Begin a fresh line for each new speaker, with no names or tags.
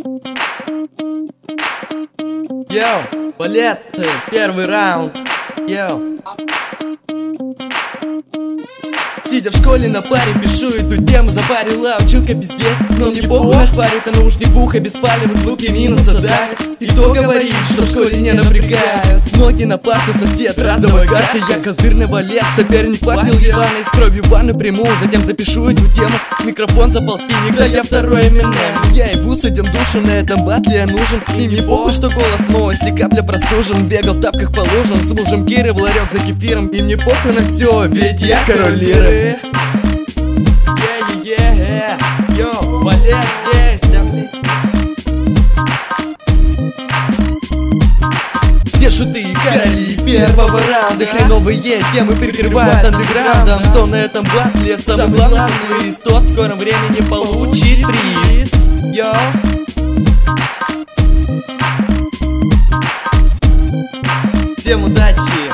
Йоу, балет, первый раунд. Йоу. Сидя в школе на паре, пишу эту тему. Запарила училка пиздец, но мне похуй на паре. Это наушник в ухо, беспалевый звук и минуса давит. И кто говорит, что в школе не напрягают? Ноги на парту, сосед, раз, давай карты. Я козырного лет, соперник попил ебаный. С кровью ванну приму, затем запишу эту тему. Микрофон за полтинник, да я второй Eminem. Я ебу суден душу, на этом батле я нужен. И мне похуй, что голос мой, если капля простужен. Бегал в тапках по лужам, с мужем Киры в ларек за кефиром. И мне похуй на все, ведь я король лиры. Йоу, балет здесь, да, блин. Все шуты и короли первого раунда. Хреновые темы перекрывают андеграундом. Кто на этом батле самый главный из тот в скором времени получит приз. Йоу. Всем удачи!